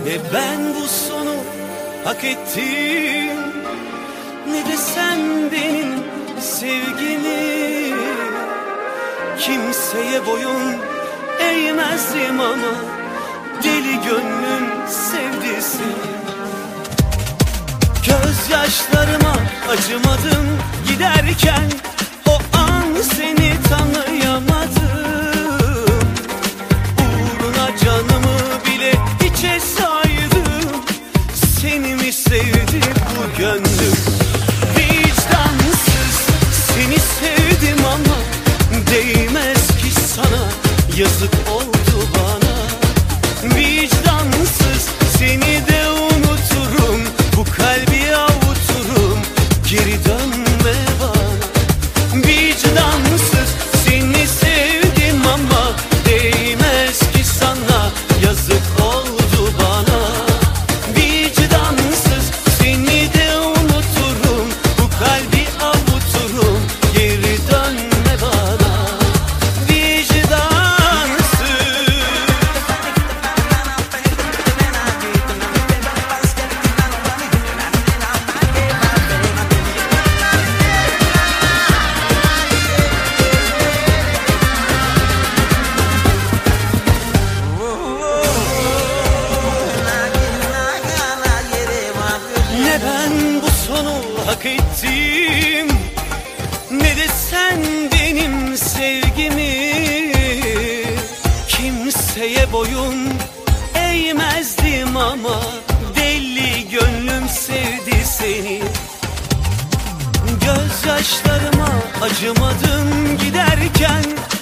Ben bu sonu hak ettim, ne de sen benim sevgimi. Kimseye boyun eğmezdim ama deli gönlüm sevdi seni. Gözyaşlarıma acımadım giderken, o an seni tanıyamadım. Uğruna canımı bile hiçe saydım. Seni mi sevdi bu gönlüm? Vicdansız seni sevdim ama değmez ki sana, yazık oldu bana. Vicdansız seni de unuturum, bu kalbi avuturum, geri dönme bana. Vicdansız seni sevdim ama değmez ki sana, yazık oldu bana. Vicdansız seni de unuturum, bu kalbi avuturum, geri dönme bana. Ne ben bu sonu hak ettim, ne de sen benim sevgimi. Kimseye boyun eğmezdim ama deli gönlüm sevdi seni. Gözyaşlarıma acımadım giderken,